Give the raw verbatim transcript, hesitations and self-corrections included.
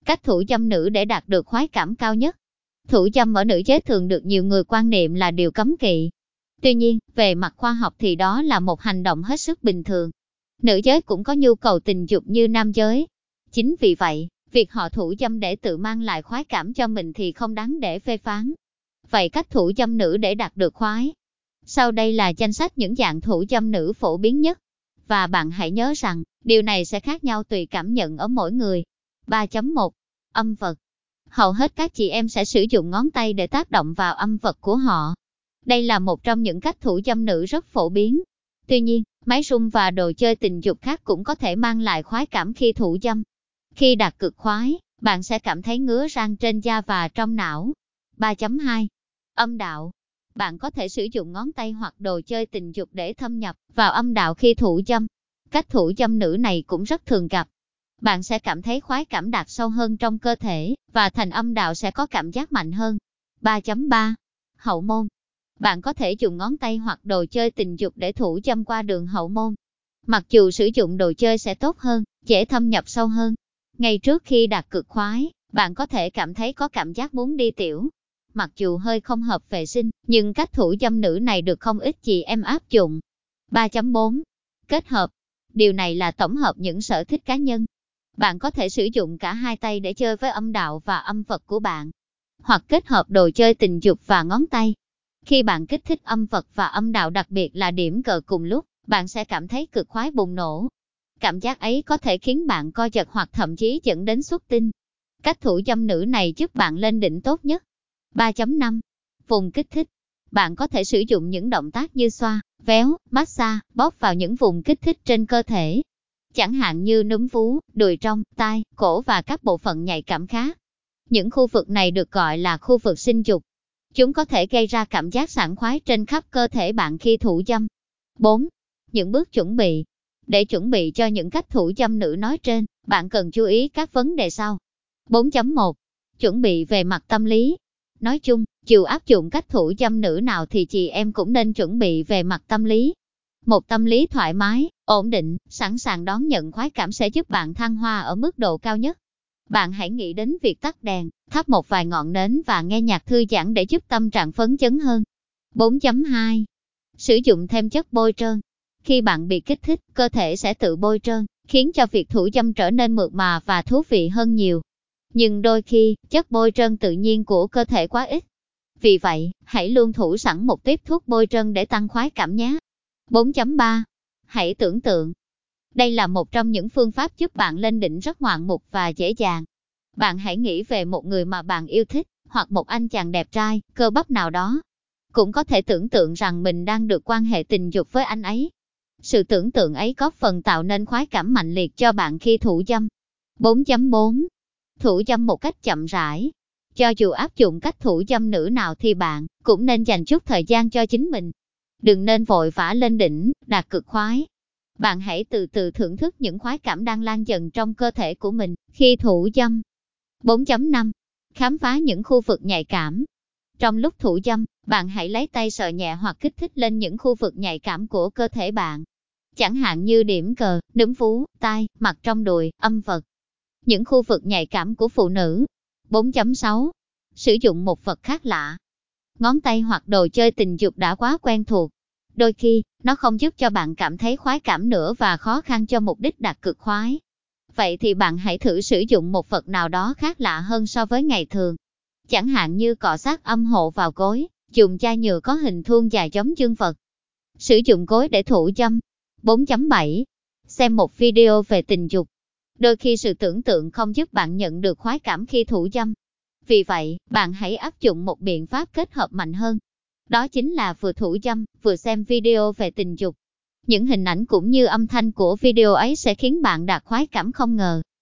Cách thủ dâm nữ để đạt được khoái cảm cao nhất. Thủ dâm ở nữ giới thường được nhiều người quan niệm là điều cấm kỵ. Tuy nhiên, về mặt khoa học thì đó là một hành động hết sức bình thường. Nữ giới cũng có nhu cầu tình dục như nam giới. Chính vì vậy, việc họ thủ dâm để tự mang lại khoái cảm cho mình thì không đáng để phê phán. Vậy cách thủ dâm nữ để đạt được khoái. Sau đây là danh sách những dạng thủ dâm nữ phổ biến nhất. Và bạn hãy nhớ rằng, điều này sẽ khác nhau tùy cảm nhận ở mỗi người. ba chấm một. Âm vật. Hầu hết các chị em sẽ sử dụng ngón tay để tác động vào âm vật của họ. Đây là một trong những cách thủ dâm nữ rất phổ biến. Tuy nhiên, máy rung và đồ chơi tình dục khác cũng có thể mang lại khoái cảm khi thủ dâm. Khi đạt cực khoái, bạn sẽ cảm thấy ngứa rang trên da và trong não. ba chấm hai. Âm đạo. Bạn có thể sử dụng ngón tay hoặc đồ chơi tình dục để thâm nhập vào âm đạo khi thủ dâm. Cách thủ dâm nữ này cũng rất thường gặp. Bạn sẽ cảm thấy khoái cảm đạt sâu hơn trong cơ thể, và thành âm đạo sẽ có cảm giác mạnh hơn. ba chấm ba. Hậu môn. Bạn có thể dùng ngón tay hoặc đồ chơi tình dục để thủ dâm qua đường hậu môn. Mặc dù sử dụng đồ chơi sẽ tốt hơn, dễ thâm nhập sâu hơn. Ngay trước khi đạt cực khoái, bạn có thể cảm thấy có cảm giác muốn đi tiểu. Mặc dù hơi không hợp vệ sinh, nhưng cách thủ dâm nữ này được không ít chị em áp dụng. ba chấm bốn. Kết hợp. Điều này là tổng hợp những sở thích cá nhân. Bạn có thể sử dụng cả hai tay để chơi với âm đạo và âm vật của bạn, hoặc kết hợp đồ chơi tình dục và ngón tay. Khi bạn kích thích âm vật và âm đạo, đặc biệt là điểm cờ cùng lúc, bạn sẽ cảm thấy cực khoái bùng nổ. Cảm giác ấy có thể khiến bạn co giật hoặc thậm chí dẫn đến xuất tinh. Cách thủ dâm nữ này giúp bạn lên đỉnh tốt nhất. ba chấm năm. Vùng kích thích. Bạn có thể sử dụng những động tác như xoa, véo, massage, bóp vào những vùng kích thích trên cơ thể. Chẳng hạn như núm vú, đùi trong, tai, cổ và các bộ phận nhạy cảm khác. Những khu vực này được gọi là khu vực sinh dục. Chúng có thể gây ra cảm giác sảng khoái trên khắp cơ thể bạn khi thủ dâm. bốn. Những bước chuẩn bị. Để chuẩn bị cho những cách thủ dâm nữ nói trên, bạn cần chú ý các vấn đề sau. bốn chấm một. Chuẩn bị về mặt tâm lý. Nói chung, dù áp dụng cách thủ dâm nữ nào thì chị em cũng nên chuẩn bị về mặt tâm lý. Một tâm lý thoải mái, ổn định, sẵn sàng đón nhận khoái cảm sẽ giúp bạn thăng hoa ở mức độ cao nhất. Bạn hãy nghĩ đến việc tắt đèn, thắp một vài ngọn nến và nghe nhạc thư giãn để giúp tâm trạng phấn chấn hơn. bốn chấm hai. Sử dụng thêm chất bôi trơn. Khi bạn bị kích thích, cơ thể sẽ tự bôi trơn, khiến cho việc thủ dâm trở nên mượt mà và thú vị hơn nhiều. Nhưng đôi khi, chất bôi trơn tự nhiên của cơ thể quá ít. Vì vậy, hãy luôn thủ sẵn một tiếp thuốc bôi trơn để tăng khoái cảm nhé. bốn chấm ba. Hãy tưởng tượng. Đây là một trong những phương pháp giúp bạn lên đỉnh rất ngoạn mục và dễ dàng. Bạn hãy nghĩ về một người mà bạn yêu thích, hoặc một anh chàng đẹp trai, cơ bắp nào đó. Cũng có thể tưởng tượng rằng mình đang được quan hệ tình dục với anh ấy. Sự tưởng tượng ấy có phần tạo nên khoái cảm mạnh liệt cho bạn khi thủ dâm. bốn chấm bốn. Thủ dâm một cách chậm rãi. Cho dù áp dụng cách thủ dâm nữ nào thì bạn cũng nên dành chút thời gian cho chính mình. Đừng nên vội vã lên đỉnh, đạt cực khoái. Bạn hãy từ từ thưởng thức những khoái cảm đang lan dần trong cơ thể của mình khi thủ dâm. bốn chấm năm. Khám phá những khu vực nhạy cảm. Trong lúc thủ dâm, bạn hãy lấy tay sờ nhẹ hoặc kích thích lên những khu vực nhạy cảm của cơ thể bạn. Chẳng hạn như điểm cờ, núm vú, tai, mặt trong đùi, âm vật. Những khu vực nhạy cảm của phụ nữ. bốn chấm sáu. Sử dụng một vật khác lạ. Ngón tay hoặc đồ chơi tình dục đã quá quen thuộc. Đôi khi, nó không giúp cho bạn cảm thấy khoái cảm nữa và khó khăn cho mục đích đạt cực khoái. Vậy thì bạn hãy thử sử dụng một vật nào đó khác lạ hơn so với ngày thường. Chẳng hạn như cọ sát âm hộ vào gối, dùng chai nhựa có hình thuôn dài giống dương vật. Sử dụng gối để thủ dâm. bốn chấm bảy. Xem một video về tình dục. Đôi khi sự tưởng tượng không giúp bạn nhận được khoái cảm khi thủ dâm. Vì vậy, bạn hãy áp dụng một biện pháp kết hợp mạnh hơn. Đó chính là vừa thủ dâm, vừa xem video về tình dục. Những hình ảnh cũng như âm thanh của video ấy sẽ khiến bạn đạt khoái cảm không ngờ.